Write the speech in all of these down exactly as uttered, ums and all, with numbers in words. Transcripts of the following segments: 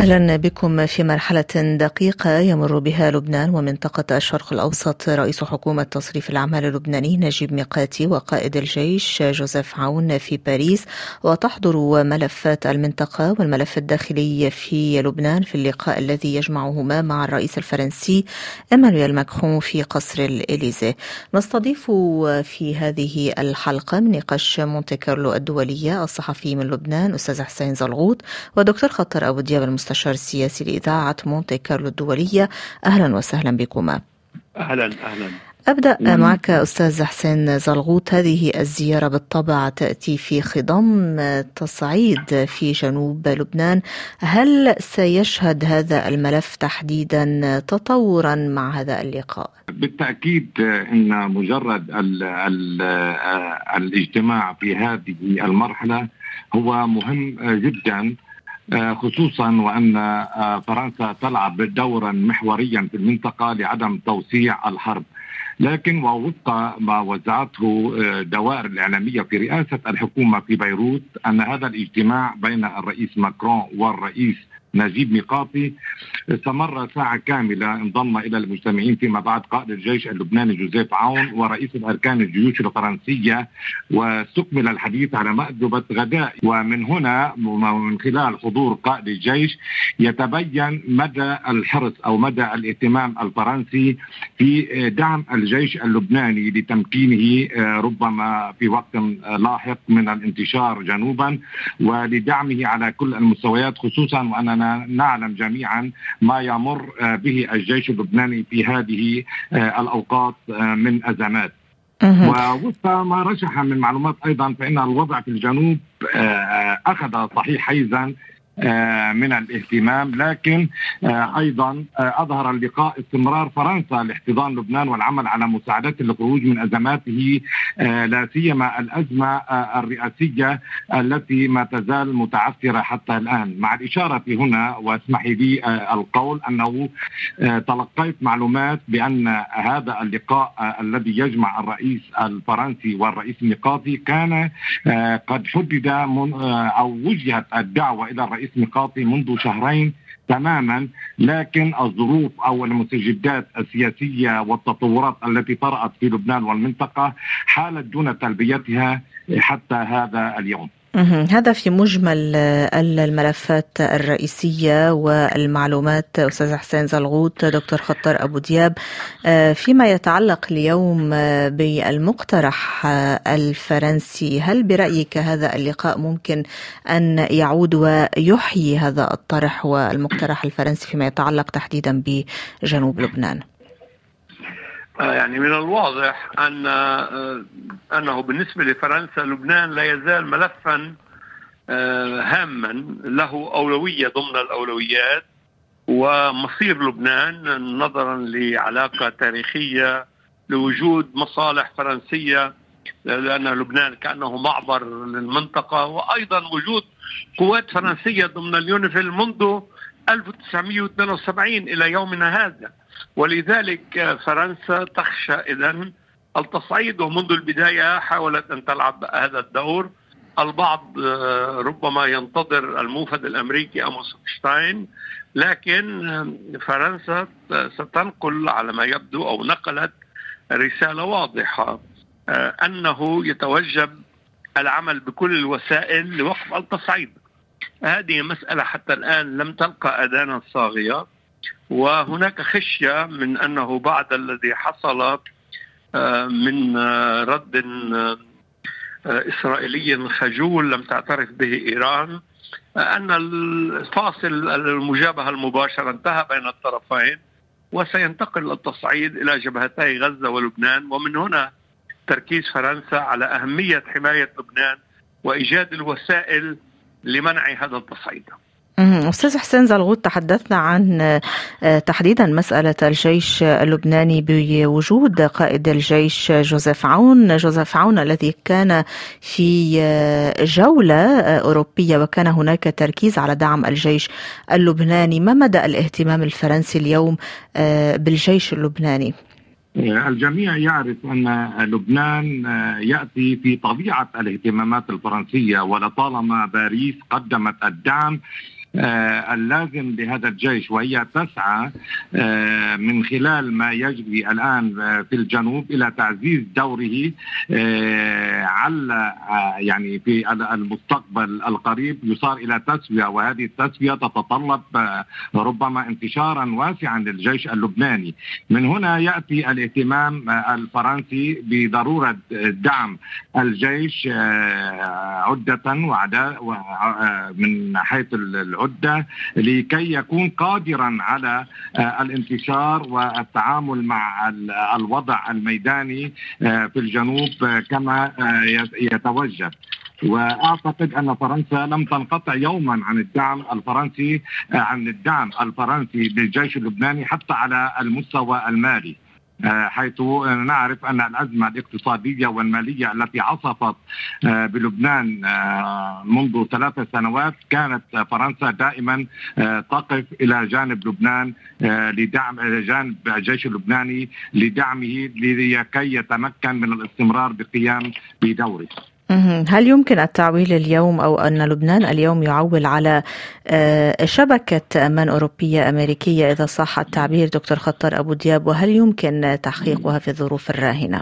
أهلا بكم. في مرحلة دقيقة يمر بها لبنان ومنطقة الشرق الأوسط رئيس حكومة تصريف الأعمال اللبناني نجيب ميقاتي وقائد الجيش جوزيف عون في باريس، وتحضر ملفات المنطقة والملف الداخلي في لبنان في اللقاء الذي يجمعهما مع الرئيس الفرنسي إيمانويل ماكرون في قصر الإليزي. نستضيف في هذه الحلقة من نقاش مونتي كارلو الدولية الصحفي من لبنان أستاذ حسين زلغوط ودكتور خطر أبو دياب المستشار السياسي لإذاعة مونتي كارلو الدولية. أهلا وسهلا بكما. أهلا أهلا. أبدأ معك أستاذ حسين زلغوط. هذه الزيارة بالطبع تأتي في خضم تصعيد في جنوب لبنان. هل سيشهد هذا الملف تحديدا تطورا مع هذا اللقاء؟ بالتأكيد إن مجرد ال ال الاجتماع في هذه المرحلة هو مهم جدا، خصوصا وأن فرنسا تلعب دورا محوريا في المنطقة لعدم توسيع الحرب. لكن ووفق ما وزعته دوائر الإعلامية في رئاسة الحكومة في بيروت أن هذا الاجتماع بين الرئيس ماكرون والرئيس نجيب ميقاتي استمر ساعة كاملة، انضم إلى المجتمعين فيما بعد قائد الجيش اللبناني جوزيف عون ورئيس الأركان الجيوش الفرنسية، واستكمل الحديث على مأدبة غداء. ومن هنا من خلال حضور قائد الجيش يتبين مدى الحرص أو مدى الاهتمام الفرنسي في دعم الجيش اللبناني لتمكينه ربما في وقت لاحق من الانتشار جنوبا، ولدعمه على كل المستويات، خصوصا وأننا نعلم جميعا ما يمر به الجيش اللبناني في هذه الأوقات من أزمات. ووفق ما رشح من معلومات أيضا فإن الوضع في الجنوب أخذ صحيح حيزا من الاهتمام، لكن أيضا أظهر اللقاء استمرار فرنسا لاحتضان لبنان والعمل على مساعدته للخروج من أزماته، لا سيما الأزمة الرئاسية التي ما تزال متعثرة حتى الآن. مع الإشارة هنا واسمحي لي القول أنه تلقيت معلومات بأن هذا اللقاء الذي يجمع الرئيس الفرنسي والرئيس ميقاتي كان قد حدد أو وجهت الدعوة إلى الرئيس ميقاتي منذ شهرين تماما، لكن الظروف أو المستجدات السياسية والتطورات التي طرأت في لبنان والمنطقة حالت دون تلبيتها حتى هذا اليوم. هذا في مجمل الملفات الرئيسية والمعلومات. أستاذ حسين زلغوط، دكتور خطر أبو دياب، فيما يتعلق اليوم بالمقترح الفرنسي، هل برأيك هذا اللقاء ممكن أن يعود ويحيي هذا الطرح والمقترح الفرنسي فيما يتعلق تحديدا بجنوب لبنان؟ يعني من الواضح أن أنه بالنسبة لفرنسا لبنان لا يزال ملفا هاما له أولوية ضمن الأولويات، ومصير لبنان نظرا لعلاقة تاريخية لوجود مصالح فرنسية، لأن لبنان كأنه معبر للمنطقة، وأيضا وجود قوات فرنسية ضمن اليونيفيل منذ ألف وتسعمائة واثنين وسبعين إلى يومنا هذا. ولذلك فرنسا تخشى إذن التصعيد، ومنذ البداية حاولت أن تلعب هذا الدور. البعض ربما ينتظر الموفد الأمريكي أموس هوكشتاين، لكن فرنسا ستنقل على ما يبدو أو نقلت رسالة واضحة أنه يتوجب العمل بكل الوسائل لوقف التصعيد. هذه مسألة حتى الآن لم تلقى أذانا صاغية، وهناك خشية من أنه بعد الذي حصل من رد إسرائيلي خجول لم تعترف به إيران، أن الفاصل المجابهة المباشرة انتهى بين الطرفين، وسينتقل التصعيد إلى جبهتي غزة ولبنان. ومن هنا تركيز فرنسا على أهمية حماية لبنان وإيجاد الوسائل لمنع هذا التصعيد. أستاذ حسين زلغوط، تحدثنا عن تحديدا مسألة الجيش اللبناني بوجود قائد الجيش جوزيف عون جوزيف عون الذي كان في جولة أوروبية وكان هناك تركيز على دعم الجيش اللبناني. ما مدى الاهتمام الفرنسي اليوم بالجيش اللبناني؟ الجميع يعرف أن لبنان يأتي في طبيعة الاهتمامات الفرنسية، ولطالما باريس قدمت الدعم آه اللازم لهذا الجيش، وهي تسعى آه من خلال ما يجري الآن آه في الجنوب إلى تعزيز دوره آه على آه يعني في المستقبل القريب يصار إلى تسوية، وهذه التسوية تتطلب آه ربما انتشارا واسعا للجيش اللبناني. من هنا يأتي الاهتمام آه الفرنسي بضرورة دعم الجيش آه عدة وعداء من حيث العدة لكي يكون قادرا على الانتشار والتعامل مع الوضع الميداني في الجنوب كما يتوجب. وأعتقد أن فرنسا لم تنقطع يوما عن الدعم الفرنسي عن الدعم الفرنسي للجيش اللبناني حتى على المستوى المالي، حيث نعرف أن الأزمة الاقتصادية والمالية التي عصفت بلبنان منذ ثلاث سنوات كانت فرنسا دائما تقف إلى جانب لبنان لدعم جانب الجيش اللبناني لدعمه لكي يتمكن من الاستمرار بالقيام بدوره. هل يمكن التعويل اليوم أو أن لبنان اليوم يعول على شبكة أمان أوروبية أمريكية إذا صح التعبير دكتور خطر أبو دياب، وهل يمكن تحقيقها في الظروف الراهنة؟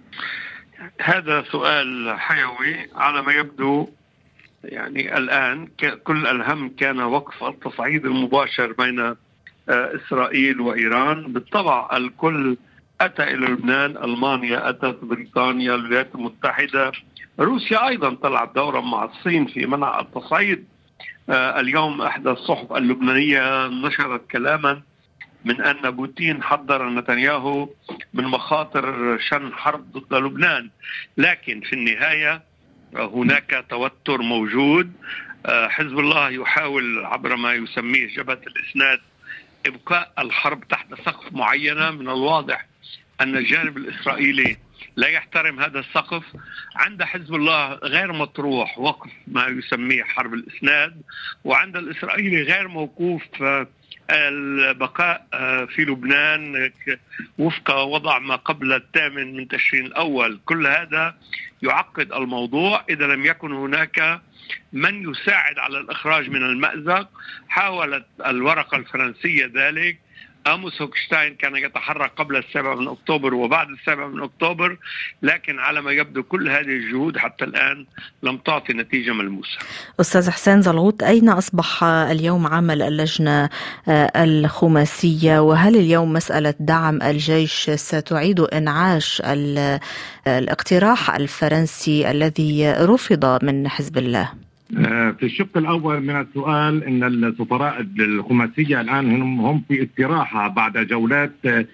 هذا سؤال حيوي على ما يبدو. يعني الآن كل الهم كان وقف التصعيد المباشر بين إسرائيل وإيران. بالطبع الكل أتى إلى لبنان، ألمانيا أتت، بريطانيا، الولايات المتحدة، روسيا أيضا تلعب دورا مع الصين في منع التصعيد. آه اليوم إحدى الصحف اللبنانية نشرت كلاما من أن بوتين حذر نتنياهو من مخاطر شن حرب ضد لبنان، لكن في النهاية هناك توتر موجود. آه حزب الله يحاول عبر ما يسميه جبهة الإسناد إبقاء الحرب تحت سقف معينة. من الواضح أن الجانب الإسرائيلي لا يحترم هذا السقف. عند حزب الله غير مطروح وقف ما يسميه حرب الإسناد، وعند الإسرائيلي غير موقوف البقاء في لبنان وفق وضع ما قبل الثامن من تشرين الأول. كل هذا يعقد الموضوع إذا لم يكن هناك من يساعد على الإخراج من المأزق. حاولت الورقة الفرنسية ذلك. آموس هوكشتاين كان يتحرك قبل السابع من أكتوبر وبعد السابع من أكتوبر، لكن على ما يبدو كل هذه الجهود حتى الآن لم تعطي نتيجة ملموسة. أستاذ حسين زلغوط، أين أصبح اليوم عمل اللجنة الخماسية؟ وهل اليوم مسألة دعم الجيش ستعيد إنعاش الاقتراح الفرنسي الذي رفض من حزب الله؟ في الشق الأول من السؤال إن السفراء الخماسية الآن هم في استراحة بعد جولات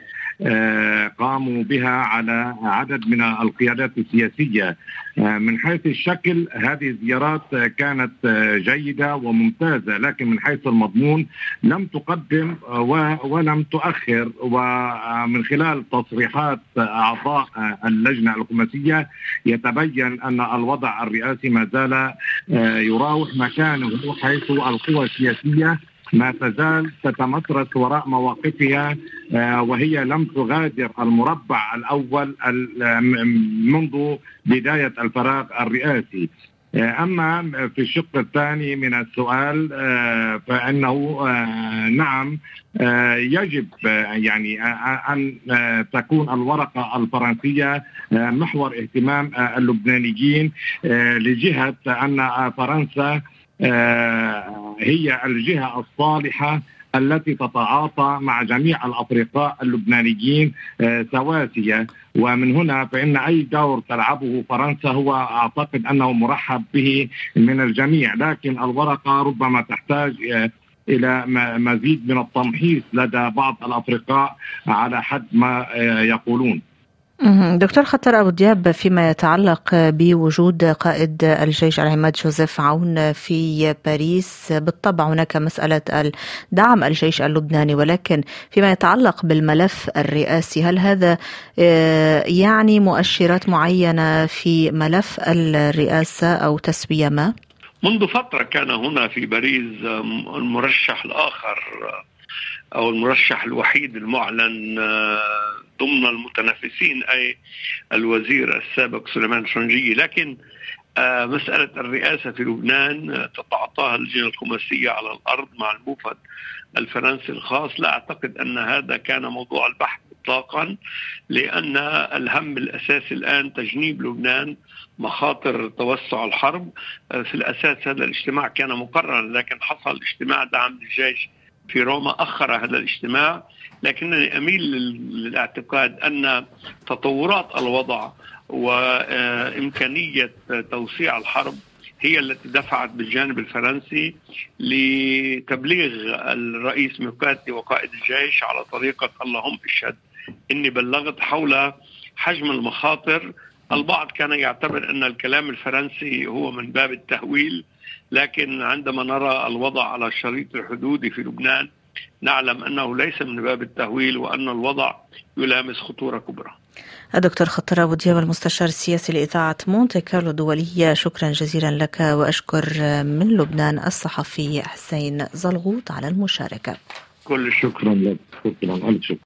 قاموا بها على عدد من القيادات السياسية. من حيث الشكل هذه الزيارات كانت جيدة وممتازة، لكن من حيث المضمون لم تقدم ولم تؤخر. ومن خلال تصريحات أعضاء اللجنة الخماسية يتبين أن الوضع الرئاسي ما زال يراوح مكانه، حيث القوى السياسية ما تزال تتمترس وراء مواقفها، وهي لم تغادر المربع الأول منذ بداية الفراغ الرئاسي. أما في الشق الثاني من السؤال فإنه نعم يجب يعني أن تكون الورقة الفرنسية محور اهتمام اللبنانيين، لجهة أن فرنسا هي الجهة الصالحة التي تتعاطى مع جميع الأفرقاء اللبنانيين سواسية. ومن هنا فإن أي دور تلعبه فرنسا هو أعتقد أنه مرحب به من الجميع، لكن الورقة ربما تحتاج إلى مزيد من التمحيص لدى بعض الأفرقاء على حد ما يقولون. دكتور خطر أبو دياب، فيما يتعلق بوجود قائد الجيش العماد جوزيف عون في باريس، بالطبع هناك مسألة دعم الجيش اللبناني، ولكن فيما يتعلق بالملف الرئاسي هل هذا يعني مؤشرات معينة في ملف الرئاسة أو تسوية ما؟ منذ فترة كان هنا في باريس المرشح الآخر أو المرشح الوحيد المعلن ضمن المتنافسين أي الوزير السابق سليمان فرنجي، لكن مسألة الرئاسة في لبنان تتعاطاها اللجنة الخماسية على الأرض مع الموفد الفرنسي الخاص. لا أعتقد أن هذا كان موضوع البحث إطلاقا، لأن الهم الأساسي الآن تجنيب لبنان مخاطر توسع الحرب. في الأساس هذا الاجتماع كان مقررا، لكن حصل اجتماع دعم للجيش في روما أخر هذا الاجتماع. لكنني أميل للاعتقاد أن تطورات الوضع وإمكانية توسيع الحرب هي التي دفعت بالجانب الفرنسي لتبليغ الرئيس ميقاتي وقائد الجيش على طريقة اللهم اشهد إني بلغت حول حجم المخاطر. البعض كان يعتبر أن الكلام الفرنسي هو من باب التهويل، لكن عندما نرى الوضع على الشريط الحدودي في لبنان نعلم أنه ليس من باب التهويل، وأن الوضع يلامس خطورة كبرى. الدكتور خطر أبو دياب، المستشار السياسي لإذاعة مونتي كارلو الدولية، شكرا جزيلا لك، وأشكر من لبنان الصحفي حسين زلغوط على المشاركة. كل الشكر لك. شكرا.